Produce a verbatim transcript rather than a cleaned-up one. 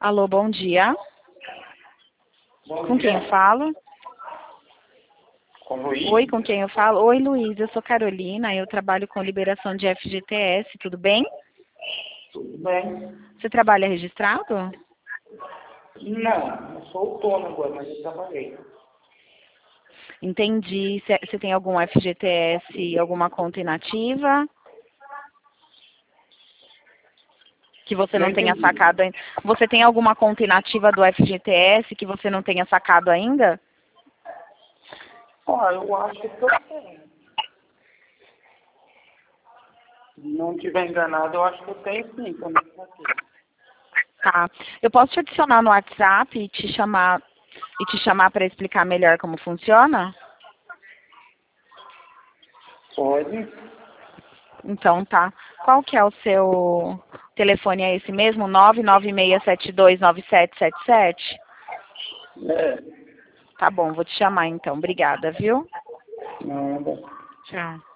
Alô, bom dia. Bom Com dia. quem eu falo? Com o Luiz? Oi, com quem eu falo? Oi, Luiz, eu sou Carolina, eu trabalho com liberação de F G T S, tudo bem? Tudo bem? Você trabalha registrado? Não, eu sou autônomo agora, mas eu trabalhei. Entendi. Você você tem algum F G T S, alguma conta inativa? Que você Não não tenha entendi. sacado ainda? Você tem alguma conta inativa do F G T S que você não tenha sacado ainda? Ó, eu acho que eu tenho. Se não estiver enganado, eu acho que eu tenho sim, também aqui. Tá. Eu posso te adicionar no WhatsApp e te chamar e te chamar para explicar melhor como funciona? Pode? Então tá. Qual que é o seu telefone? É esse mesmo? nove nove seis sete dois nove sete sete sete? É. Tá bom, vou te chamar então. Obrigada, viu? Nada. Tchau.